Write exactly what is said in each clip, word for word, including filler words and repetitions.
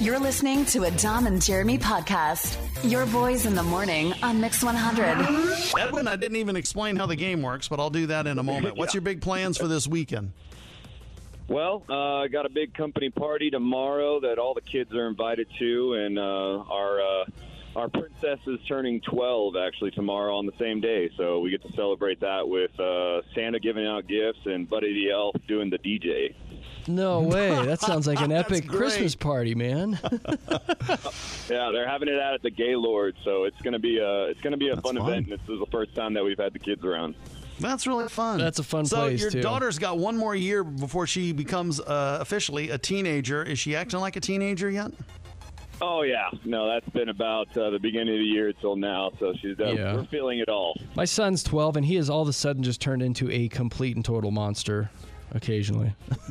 You're listening to a Dom and Jeremy podcast. Your boys in the morning on Mix one hundred. Edwin, I didn't even explain how the game works, but I'll do that in a moment. What's your big plans for this weekend? Well, uh, I got a big company party tomorrow that all the kids are invited to, and uh, our uh, our princess is turning twelve actually tomorrow on the same day, so we get to celebrate that with uh, Santa giving out gifts and Buddy the Elf doing the D J. No way. That sounds like an epic Christmas party, man. Yeah, they're having it out at the Gaylord, so it's gonna be a it's gonna be a That's fun fun. event. And this is the first time that we've had the kids around. That's really fun. That's a fun so place, your too. daughter's got one more year before she becomes uh, officially a teenager. Is she acting like a teenager yet? Oh yeah, no, that's been about uh, the beginning of the year till now. So she's uh, Yeah. we're feeling it all. My son's twelve, and he has all of a sudden just turned into a complete and total monster occasionally.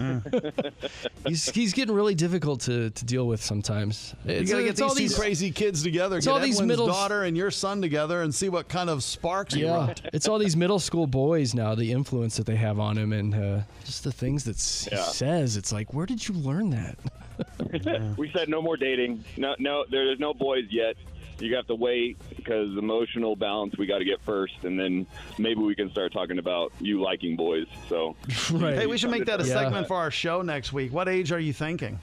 he's he's getting really difficult to, to deal with sometimes. You It's, got to get it's these all two these crazy kids together. it's Get all these Edwin's middle- daughter and your son together and see what kind of sparks Yeah, erupt. it's all these middle school boys now, the influence that they have on him, and uh, just the things that s- he Yeah. says. It's like, where did you learn that? We said no more dating. No, no, there's no boys yet. You have to wait because emotional balance we got to get first, and then maybe we can start talking about you liking boys. So, Right. Hey, we should make that a Yeah. segment for our show next week. What age are you thinking?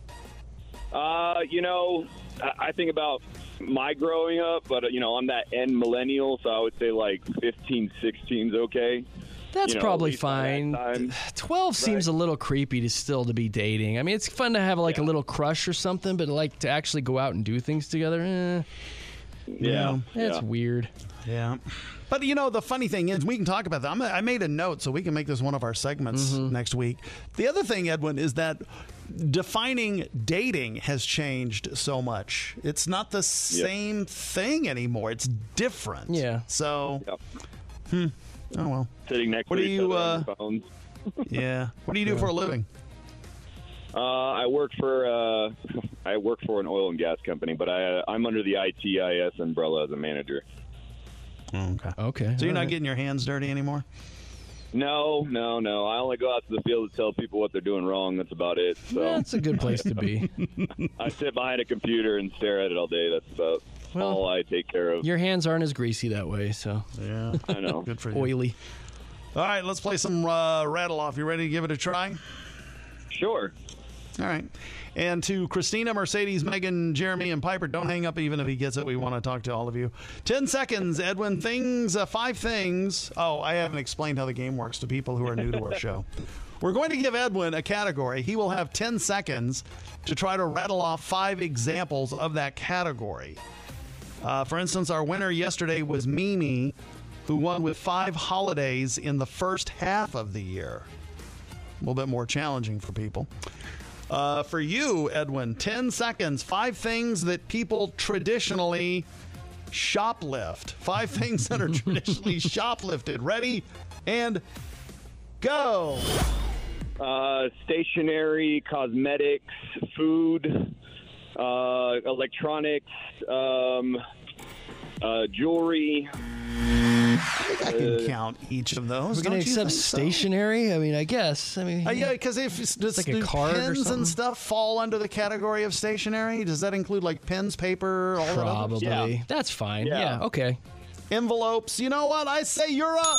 uh, you know, I, I think about my growing up, but uh, you know, I'm that end millennial, so I would say like fifteen, sixteen is okay. That's You know, probably at least by fine. that time. twelve seems a little creepy to still to be dating. I mean, it's fun to have like a Yeah. little crush or something, but like to actually go out and do things together, eh, Yeah, it's yeah. weird. Yeah. But, you know, the funny thing is, we can talk about that. I'm, I made a note so we can make this one of our segments next week. The other thing, Edwin, is that defining dating has changed so much. It's not the same thing anymore. It's different. Yeah. So, Yep. oh, well. Sitting next What to do each you, other uh, on the phones. Yeah. What do you do for a living? Uh, I work for uh, I work for an oil and gas company, but I uh, I'm under the I T I S umbrella as a manager. Okay. Okay. So you're all not right. getting your hands dirty anymore? No, no, no. I only go out to the field to tell people what they're doing wrong. That's about it. So That's a good place to be. I sit behind a computer and stare at it all day. That's about Well, all I take care of. Your hands aren't as greasy that way, so Yeah. I know. Good for you. oily. All right, let's play some uh, rattle off. You ready to give it a try? Sure. All right. And to Christina, Mercedes, Megan, Jeremy, and Piper, don't hang up even if he gets it. We want to talk to all of you. Ten seconds, Edwin. Things, uh, five things. Oh, I haven't explained how the game works to people who are new to our show. We're going to give Edwin a category. He will have ten seconds to try to rattle off five examples of that category. Uh, for instance, our winner yesterday was Mimi, who won with five holidays in the first half of the year. A little bit more challenging for people. Uh, for you, Edwin, ten seconds. Five things that people traditionally shoplift. Five things that are traditionally shoplifted. Ready? And go. Uh, stationery, cosmetics, food, uh, electronics, um, uh, jewelry. I think I can count each of those. We're Don't gonna you accept think so? stationery. I mean, I guess. I mean, Uh, yeah, because if it's, does like a do card or pens something? and stuff fall under the category of stationery? Does that include like pens, paper, all that? Other? probably. Yeah. That's fine. Yeah. Yeah. Okay. Envelopes. You know what? I say you're a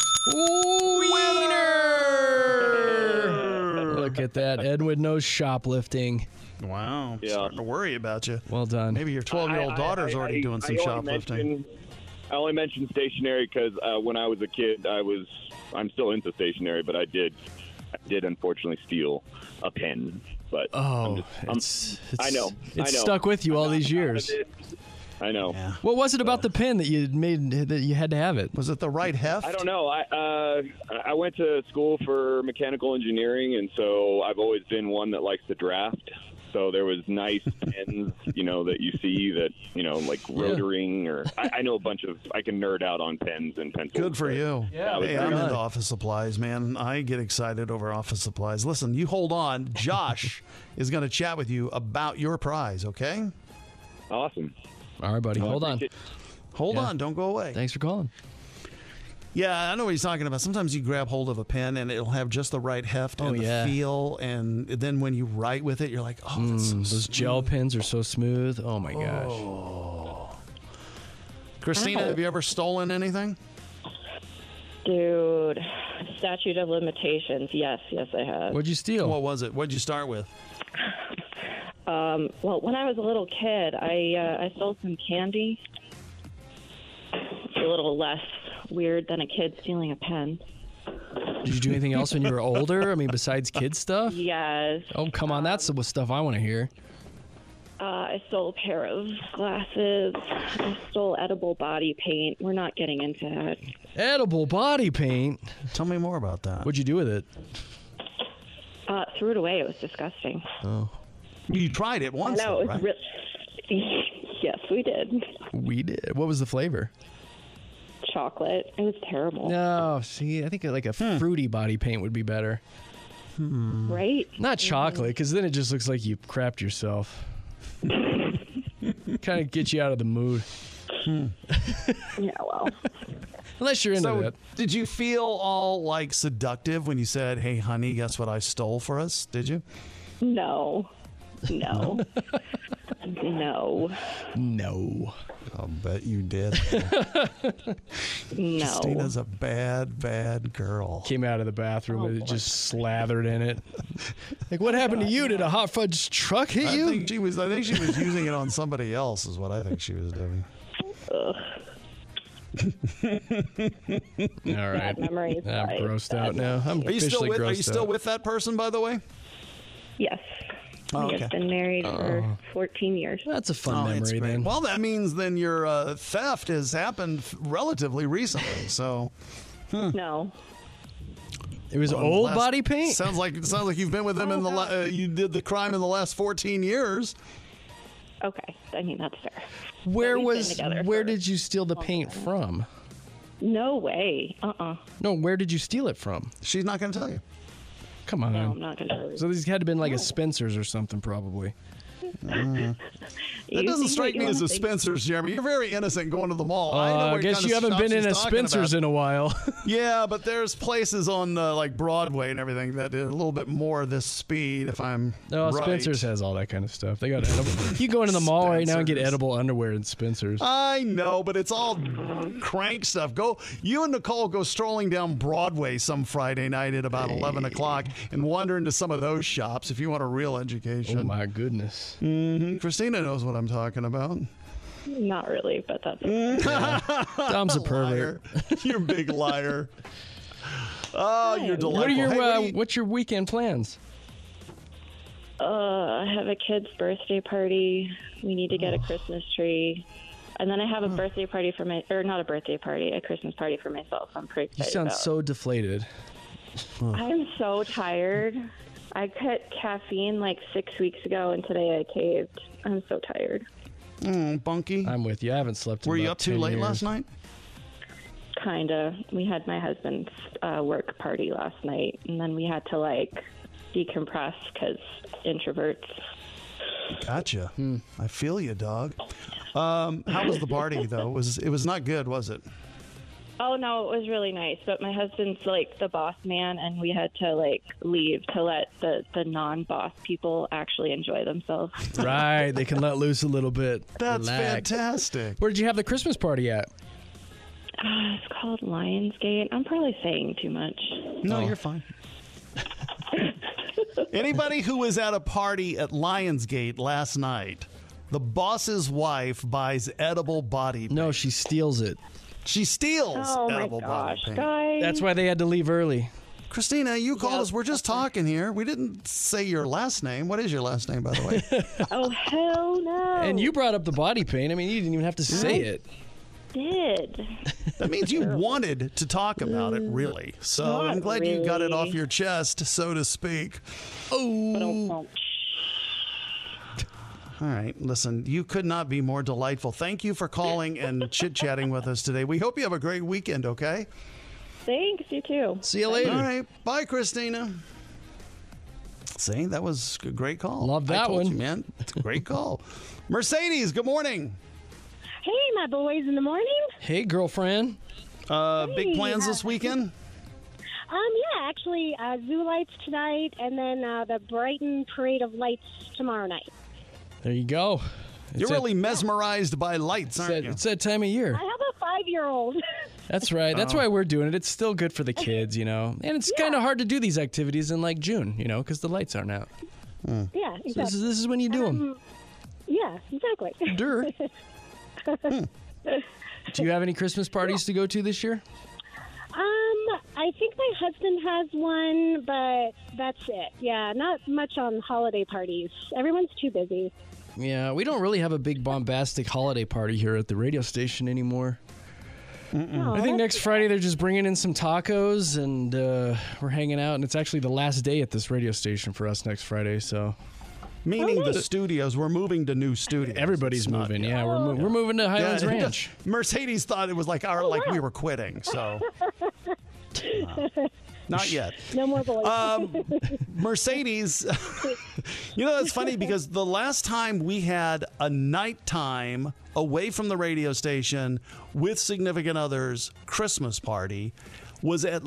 Winner! Look at that. Edwin knows shoplifting. Wow. Yeah. Starting to worry about you. Well done. Maybe your twelve-year-old I- I- daughter's I- already I- doing some I only shoplifting. mentioned- I only mentioned stationery because uh, when I was a kid, I was I'm still into stationery, but I did I did unfortunately steal a pen. But Oh, I'm just, I'm- it's, it's, I know. It's I know. stuck with you all I'm these not proud years. of it. I know. Yeah. What was it about the pen that you made that you had to have it? Was it the right heft? I don't know. I uh, I went to school for mechanical engineering, and so I've always been one that likes to draft. So there was nice pens, you know, that you see that, you know, like Rotring or I, I know a bunch of, I can nerd out on pens and pencils. Good for you. Yeah, Hey, very I'm good. into office supplies, man. I get excited over office supplies. Listen, you hold on. Josh is going to chat with you about your prize, okay? Awesome. All right, buddy. Well, I Hold on. appreciate- Hold Yeah. on. Don't go away. Thanks for calling. Yeah, I know what he's talking about. Sometimes you grab hold of a pen and it'll have just the right heft Oh, and the yeah. feel, and then when you write with it, you're like, oh, that's so Mm, those gel pens are so smooth. Oh my gosh. Oh. Christina, have you ever stolen anything? Dude, statute of limitations. Yes, yes, I have. What'd you steal? What was it? What'd you start with? Um, well, when I was a little kid, I uh, I stole some candy. It's a little less weird than a kid stealing a pen. Did you do anything else when you were older? I mean, besides kid stuff? Yes. Oh, come on. That's the stuff I want to hear. Uh, I stole a pair of glasses. I stole edible body paint. We're not getting into that. Edible body paint? Tell me more about that. What'd you do with it? Uh, threw it away. It was disgusting. Oh. You tried it once, No, though, it was right? real. Yes, we did. We did. What was the flavor? Chocolate. It was terrible. No, see, I think like a fruity body paint would be better. Right? Not chocolate, because then it just looks like you crapped yourself. Kind of get you out of the mood. Yeah, well. Unless you're into So, that. did you feel all like seductive when you said, "Hey, honey, guess what I stole for us"? Did you? No. No. No. No. I'll bet you did. No. Christina's a bad, bad girl. Came out of the bathroom Oh, and it boy. just slathered in it. Like, what happened to you? Did a hot fudge truck hit I you? think she was. I think she was using it on somebody else. Is what I think she was doing. Ugh. All right. Bad memories. I'm right? grossed Bad out now. I'm Are you still officially with? Are you grossed still out. with that person, by the way? Yes. Oh, We okay. have been married for fourteen years. That's a fun Oh, it's memory great. then. Well, that means then your uh, theft has happened f- relatively recently. So No. It was Well, old last- body paint? sounds like sounds like you've been with them in the. La- uh, you did the crime in the last fourteen years. Okay. I mean, that's fair. Where we've been was together where for did you steal the a long paint time. from? No way. Uh-uh. No, where did you steal it from? She's not going to tell you. Come on. No, I'm not going to. So these had to been like a Spencer's or something probably. That doesn't strike me as a Spencer's, Jeremy. You're very innocent going to the mall. I know Uh, I what guess kind you of haven't stuff been in she's a talking Spencer's about. in a while. Yeah, but there's places on uh, like Broadway and everything that are a little bit more of this speed. If I'm No, right. Spencer's has all that kind of stuff. They got edible. You go into the mall right now and get Spencer's. edible underwear in Spencer's. I know, but it's all crank stuff. Go, you and Nicole go strolling down Broadway some Friday night at about eleven o'clock and wander into some of those shops if you want a real education. Oh my goodness. Mhm. Christina knows what I'm talking about. Not really, but that's okay. Dom's a pervert. Liar. You're a big liar. Oh, you're delightful. What are your Hey, what uh, do you- what's your weekend plans? Uh, I have a kid's birthday party. We need to get a Christmas tree. And then I have a birthday party for my, or not a birthday party, a Christmas party for myself. I'm pretty You excited sound about. so deflated. I'm so tired. I cut caffeine like six weeks ago, and today I caved. I'm so tired. Mm, bunky. I'm with you. I haven't slept in Were you about up too ten late years. last night? Kinda. We had my husband's uh, work party last night, and then we had to like decompress because introverts. Gotcha. I feel you, dog. Um, how was the party though? It was it was not good, was it? Oh no, it was really nice. But my husband's like the boss man, and we had to like leave to let the the non-boss people actually enjoy themselves. Right, they can let loose a little bit. That's Relax. fantastic. Where did you have the Christmas party at? Uh, it's called Lionsgate. I'm probably saying too much. No, Oh. you're fine. Anybody who was at a party at Lionsgate last night, the boss's wife buys edible body paint. No, she steals it. She steals Oh my edible body gosh, paint. guys! That's why they had to leave early. Christina, you called Yep. us. We're just talking here. We didn't say your last name. What is your last name, by the way? Oh hell no! And you brought up the body paint. I mean, you didn't even have to say it. did. That means you wanted to talk about it, really. So Not I'm glad you got it off really. your chest, so to speak. But don't- don't- All right, listen, you could not be more delightful. Thank you for calling and chit-chatting with us today. We hope you have a great weekend, okay? Thanks, you too. See you later. All right, bye, Christina. See, that was a great call. Love I that told one. you, man. It's a great call. Mercedes, good morning. Hey, my boys in the morning. Hey, girlfriend. Uh, big Hey, plans uh, this weekend? Um, yeah, actually, uh, Zoo Lights tonight, and then uh, the Brighton Parade of Lights tomorrow night. There you go. It's You're that- really mesmerized by lights, it's aren't that, you? it's that time of year. I have a five-year-old. That's right. That's Oh. why we're doing it. It's still good for the kids, you know. And it's kind of hard to do these activities in like June, you know, because the lights aren't out. Yeah, So this exactly. is this is when you do them. Yeah, exactly. Dur. Do you have any Christmas parties to go to this year? Um, I think my husband has one, but that's it. Yeah, not much on holiday parties. Everyone's too busy. Yeah, we don't really have a big bombastic holiday party here at the radio station anymore. Oh, I think next Friday they're just bringing in some tacos and uh, we're hanging out. And it's actually the last day at this radio station for us next Friday. So Meaning Oh, the studios. We're moving to new studios. everybody's It's not- moving. Yeah, we're, mo- we're moving to Highlands Yeah, Ranch. Mercedes thought it was like our like we were quitting. So uh, not yet. No more boys. Um, Mercedes, you know, it's funny because the last time we had a nighttime away from the radio station with significant others Christmas party was at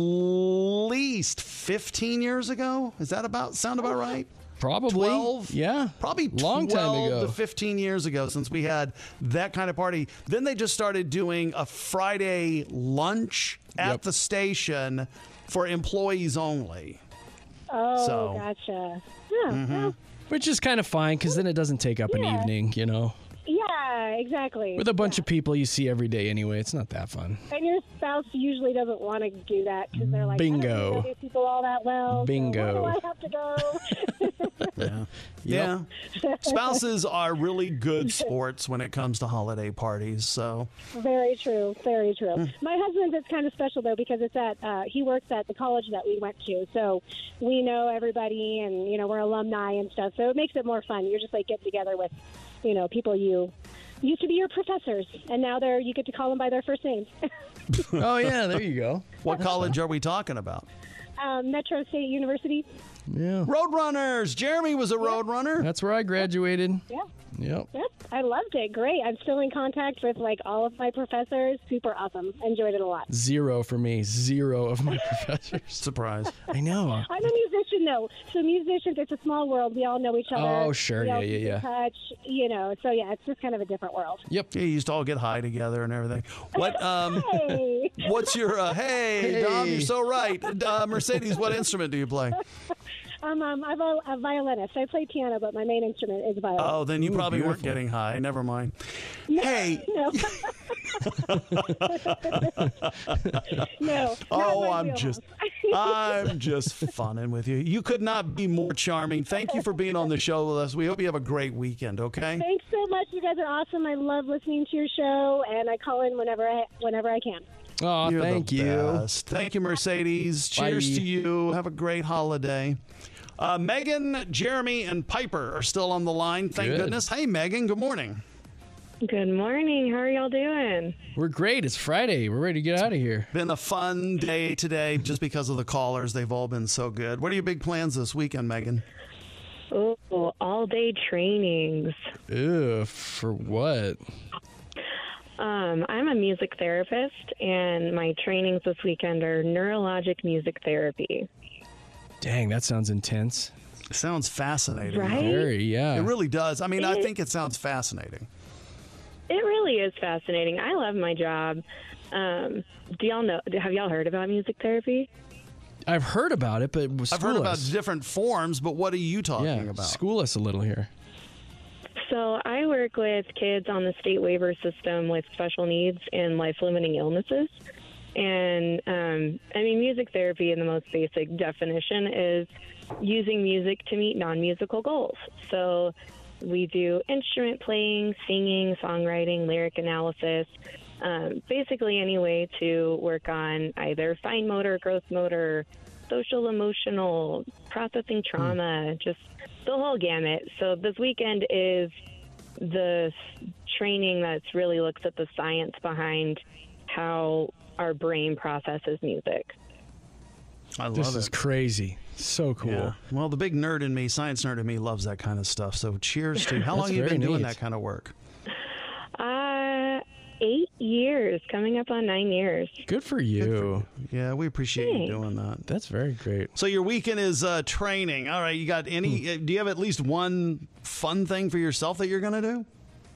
least fifteen years ago. Is that about sound about right? Probably. twelve Yeah. Probably Long time twelve ago. to fifteen years ago since we had that kind of party. Then they just started doing a Friday lunch at Yep. the station for employees only. oh, so- gotcha. Yeah, well, Which is kind of fine because then it doesn't take up an Yeah. evening, you know. yeah, exactly. With a bunch of people you see every day anyway, it's not that fun. And your spouse usually doesn't want to do that because they're like, I Bingo. don't know these people all that well. so Bingo. why do I have to go? Yeah. Yeah. Spouses are really good sports when it comes to holiday parties. So, Very true. Very true. Hmm. My husband's it's kind of special though because it's at uh, he works at the college that we went to, so we know everybody, and you know we're alumni and stuff. So it makes it more fun. You're just like getting together with, you know, people you used to be your professors, and now they're you get to call them by their first names. Oh, yeah, there you go. what college are we talking about? um, Metro State University. Yeah. Roadrunners. Jeremy was a roadrunner. That's where I graduated. Yeah. Yep. Yep, I loved it. Great. I'm still in contact with like all of my professors. Super awesome. Enjoyed it a lot. Zero for me. Zero of my professors. Surprise. I know. I'm a musician though, so musicians, it's a small world. We all know each other. Oh, sure. We all Yeah, yeah, keep in yeah. Touch, you know. So yeah, it's just kind of a different world. Yep. Yeah, you used to all get high together and everything. What? Um, Hey, what's your? Uh, hey, Dom, you're so right. Uh, Mercedes, what instrument do you play? I'm um, I'm a, a violinist. I play piano, but my main instrument is violin. Oh, then you Ooh, probably weren't beautiful. getting high. Never mind. Hey. No. no. Oh, not my I'm wheelhouse. just, I'm just funning with you. You could not be more charming. Thank you for being on the show with us. We hope you have a great weekend. Okay. Thanks so much. You guys are awesome. I love listening to your show, and I call in whenever I whenever I can. Oh, You're thank the you. best. Thank you, Mercedes. Cheers Bye. to you. Have a great holiday. Uh, Megan, Jeremy, and Piper are still on the line. Thank Good. goodness. Hey, Megan. Good morning. Good morning. How are y'all doing? We're great. It's Friday. We're ready to get out of here. Been a fun day today just because of the callers. They've all been so good. What are your big plans this weekend, Megan? Oh, all day trainings. Ew, for what? Um, I'm a music therapist, and my trainings this weekend are neurologic music therapy. Dang, that sounds intense. It sounds fascinating. Right? Very, yeah. It really does. I mean, I It- think it sounds fascinating. It really is fascinating. I love my job. Um, do y'all know? Have y'all heard about music therapy? I've heard about it, but I've heard school about us. different forms, but what are you talking yeah, about? school us a little here. So I work with kids on the state waiver system with special needs and life-limiting illnesses. And, um, I mean, music therapy in the most basic definition is using music to meet non-musical goals. So we do instrument playing, singing, songwriting, lyric analysis, um, basically any way to work on either fine motor, gross motor, social, emotional, processing trauma, just the whole gamut. So this weekend is the s- training that's really looks at the science behind how our brain processes music. I love This it. is crazy. So cool. Yeah. Well, the big nerd in me, science nerd in me, loves that kind of stuff. So cheers to you. How long That's have you very been doing neat. that kind of work? Uh, eight years, coming up on nine years. Good for you. Yeah, we appreciate Thanks. you doing that. That's very great. So your weekend is uh, training. All right, you got any? uh, Do you have at least one fun thing for yourself that you're going to do?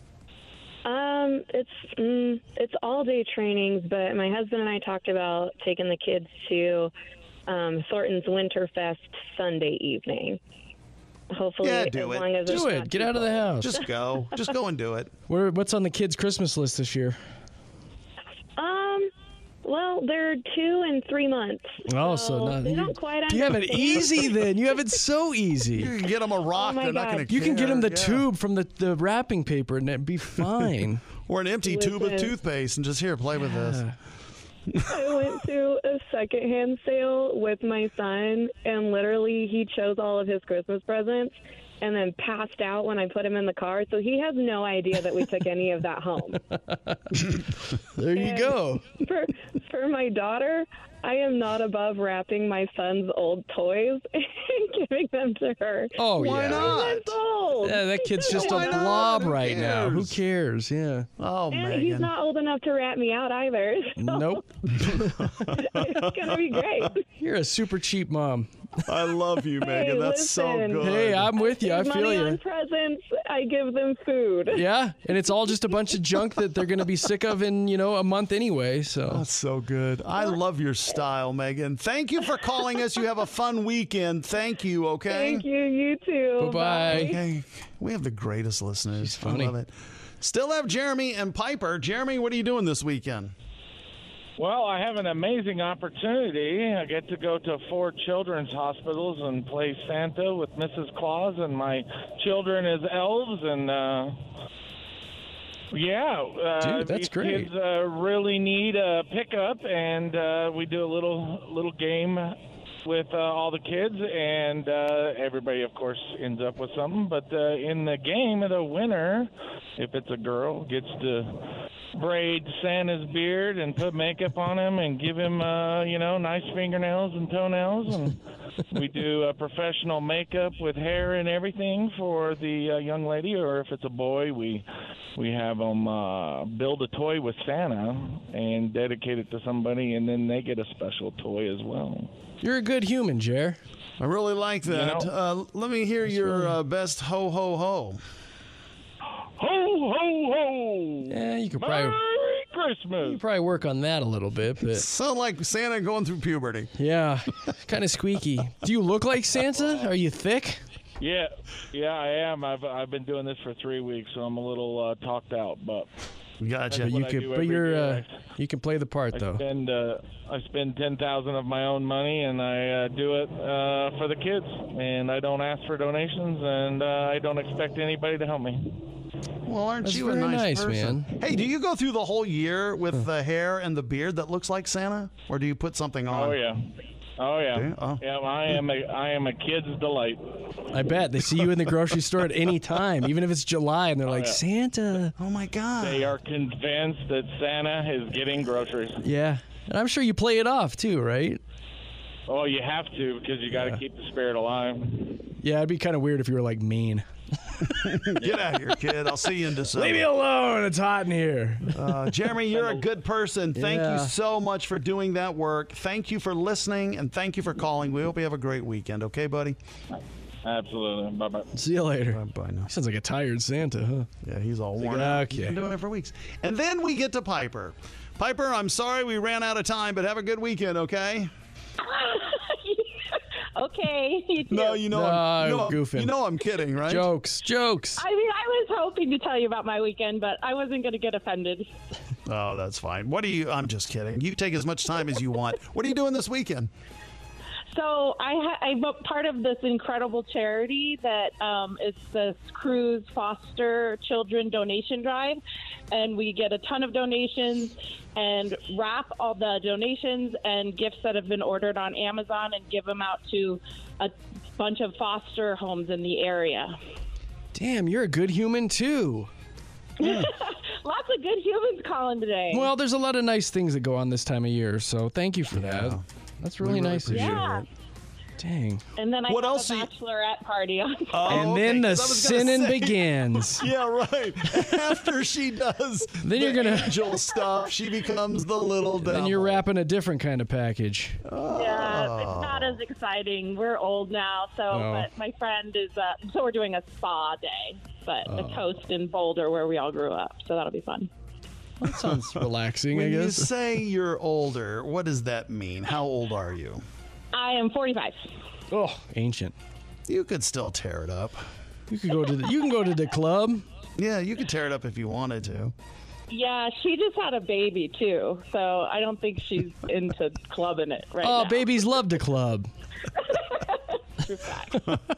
Um, it's mm, it's all day trainings, but my husband and I talked about taking the kids to um, Thornton's Winterfest Sunday evening. Hopefully, Yeah, do as it. long as it's Do not it. Get too out of the cold. house. Just go. Just go and do it. Where, what's on the kids' Christmas list this year? Um, well, they're two and three months. Oh, so not, they you, don't quite you have it understand. easy then. You have it so easy. You can get them a rock. Oh, my They're not God. going to You can get them the yeah. tube from the, the wrapping paper and it'd be fine. Or an empty tube of Listen. toothpaste and just here, play with this. I went to a secondhand sale with my son, and literally he chose all of his Christmas presents and then passed out when I put him in the car. So he has no idea that we took any of that home. There you And go. For, for my daughter, I am not above wrapping my son's old toys and giving them to her. Oh, Why yeah. not? That's old. Yeah, that kid's just a Why not? blob Who right now. Who cares? cares? Yeah. Oh, And Megan. he's not old enough to rat me out either. So Nope. it's going to be great. You're a super cheap mom. I love you, Megan. Hey, That's so listen. good. Hey, I'm with you. I Save feel money you. on presents. I give them food. Yeah, and it's all just a bunch of junk that they're going to be sick of in, you know, a month anyway. So That's so good. I love your style, Megan. Thank you for calling us. You have a fun weekend. Thank you, okay? Thank you. You too. Bye-bye. Okay. We have the greatest listeners. funny. I love it. Still have Jeremy and Piper. Jeremy, what are you doing this weekend? Well, I have an amazing opportunity. I get to go to four children's hospitals and play Santa with Missus Claus and my children as elves. And, uh, yeah. Uh, Dude, that's these great. kids uh, really need a pickup, and uh, we do a little little game with uh, all the kids, and uh, everybody, of course, ends up with something. But uh, in the game, the winner, if it's a girl, gets to braid Santa's beard and put makeup on him and give him, uh, you know, nice fingernails and toenails. And we do uh, professional makeup with hair and everything for the uh, young lady. Or if it's a boy, we we have them uh, build a toy with Santa and dedicate it to somebody, and then they get a special toy as well. you're a good human, Jer. I really like that. know- uh, let me hear your uh, best ho, ho, ho. Ho, ho, ho! Yeah, you could probably Merry you Christmas! could probably work on that a little bit, but Sound like Santa going through puberty. yeah, kind of squeaky. Do you look like Santa? Are you thick? Yeah, yeah, I am. I've I've been doing this for three weeks, so I'm a little uh, talked out. But Gotcha. That's You what I could, do but every you're day. uh, you can play the part I though. spend uh, I spend ten thousand of my own money, and I uh, do it uh, for the kids. And I don't ask for donations, and uh, I don't expect anybody to help me. Well, aren't That's you a very nice, nice, person? man. Hey, do you go through the whole year with the hair and the beard that looks like Santa, or do you put something on? Oh yeah, oh yeah, Do you? Oh. yeah. I am a I am a kid's delight. I bet they see you in the grocery store at any time, even if it's July, and they're like yeah. Santa. Oh my God! They are convinced that Santa is getting groceries. Yeah, and I'm sure you play it off too, right? Oh, you have to because you got to keep the spirit alive. Yeah, it'd be kind of weird if you were like mean. Get out of here, kid. I'll see you in December. Leave me alone. It's hot in here. Uh, Jeremy, you're a good person. Thank Yeah. you so much for doing that work. Thank you for listening, and thank you for calling. We hope you have a great weekend. Okay, buddy? Absolutely. Bye bye. See you later. Bye now. Sounds like a tired Santa, huh? Yeah, he's all worn out. Okay. He's been doing it for weeks. And then we get to Piper. Piper, I'm sorry we ran out of time, but have a good weekend, okay? Okay. You too. No, you know, No, I'm, you, know goofing. you know I'm kidding, right? Jokes, jokes. I mean, I was hoping to tell you about my weekend, but I wasn't going to get offended. Oh, that's fine. What do you? I'm just kidding. You take as much time as you want. What are you doing this weekend? So I ha- I'm a part of this incredible charity that um, is the Cruise Foster Children Donation Drive, and we get a ton of donations and wrap all the donations and gifts that have been ordered on Amazon and give them out to a bunch of foster homes in the area. Damn, you're a good human too. Lots of good humans calling today. Well, there's a lot of nice things that go on this time of year, so thank you for that. That's really, really nice of you. yeah. Dang. And then I What have else a do you- bachelorette party on. Oh, And okay, then the 'cause I was gonna sinning say- begins. Yeah, right. After she does Then the you're gonna- angel stuff, she becomes the little devil. And you're wrapping a different kind of package. Yeah, it's not as exciting. We're old now, so Oh. but my friend is. Uh, so we're doing a spa day, but Oh. a coast in Boulder where we all grew up. So that'll be fun. That sounds relaxing, When I you guess. say you're older, what does that mean? How old are you? I am forty-five. Oh, ancient. You could still tear it up. You could go to the, you can go to the club. Yeah, you could tear it up if you wanted to. Yeah, she just had a baby too, so I don't think she's into clubbing it right Oh, now. babies love to club. True fact.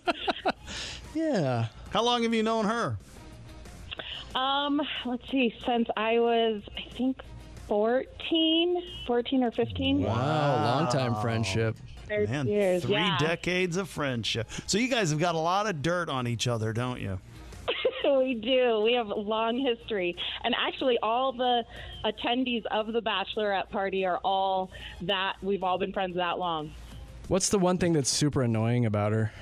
Yeah. How long have you known her? Um, let's see, since I was, I think, fourteen, fourteen or fifteen. Wow, long time friendship. thirty Man, years, three yeah. decades of friendship. So you guys have got a lot of dirt on each other, don't you? We do. We have a long history. And actually, all the attendees of the bachelorette party are all that. We've all been friends that long. What's the one thing that's super annoying about her?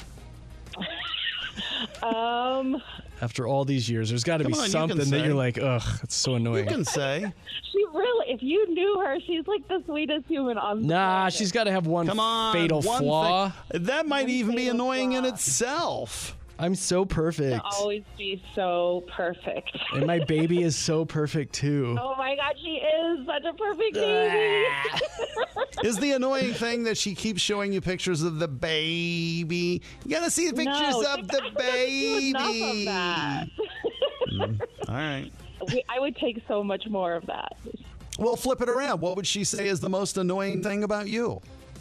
Um, After all these years, there's got to be Come on, you can something that say. you're like, ugh, it's so You annoying. can say. she really, if you knew her, she's like the sweetest human on the Nah, planet. she's got to have one Come on. fatal one flaw. thing- That might One even be fatal annoying in flaw. itself. I'm so perfect. To always be so perfect. And my baby is so perfect too. Oh my God, she is such a perfect baby. Is the annoying thing that she keeps showing you pictures of the baby? You gotta see pictures No, of she the doesn't do baby. enough of that. All right. We, I would take so much more of that. Well, flip it around. What would she say is the most annoying thing about you?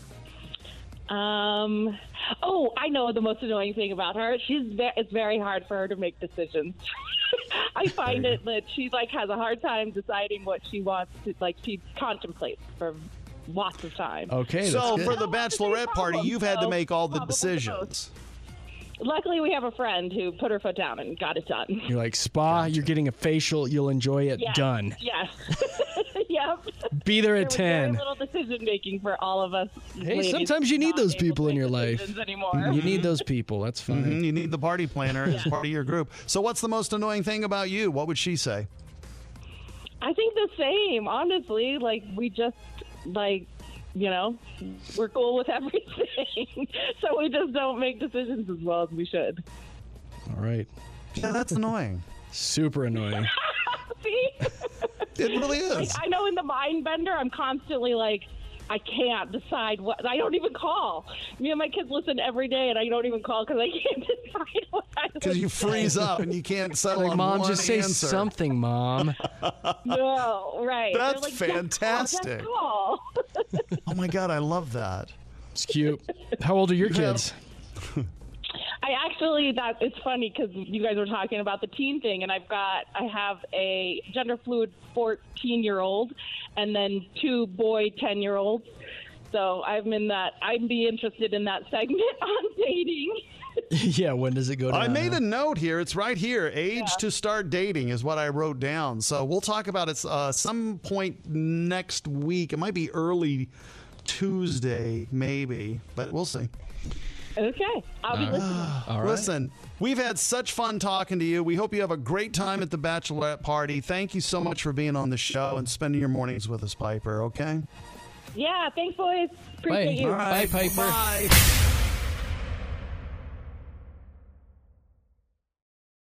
Um. Oh, I know the most annoying thing about her. She's ve- it's very hard for her to make decisions. I find it that she like has a hard time deciding what she wants to like. She contemplates for lots of time. Okay, that's So good. for the bachelorette party, problem, you've had to so make all the probably decisions. Luckily, we have a friend who put her foot down and got it done. You're like, spa, you're getting a facial, you'll enjoy it, Yes. done. Yes. Yep. Be there There at was very ten. little decision making for all of us. Hey, ladies sometimes you need not those able to people in make your life. decisions Anymore. You need those people, that's fine. Mhm, You need the party planner as part of your group. So what's the most annoying thing about you? What would she say? I think the same, honestly. Like, we just, like, you know, we're cool with everything. So we just don't make decisions as well as we should. All right. Yeah, that's annoying. Super annoying. See? It really Like, is. I know in the mind bender, I'm constantly like, I can't decide what. I don't even call. Me and my kids listen every day, and I don't even call because I can't decide what I Because you freeze up and you can't settle Like, on Mom, one just say answer. something, Mom. No, right. They're That's like, "Just call, fantastic. just call." Oh my God, I love that. It's cute. How old are your kids? I actually, that it's funny because you guys were talking about the teen thing, and I've got, I have a gender fluid fourteen year old, and then two boy ten year olds. So I'm in that. I'd be interested in that segment on dating. Yeah, when does it go down? I made huh? a note here. It's right here. Age to start dating is what I wrote down. So we'll talk about it uh, some point next week. It might be early Tuesday, maybe, but we'll see. Okay, I'll be listening. All right. Listen, we've had such fun talking to you. We hope you have a great time at the bachelorette party. Thank you so much for being on the show and spending your mornings with us, Piper, okay? Yeah, thanks, boys. Appreciate Bye. you. Bye, Piper. Bye.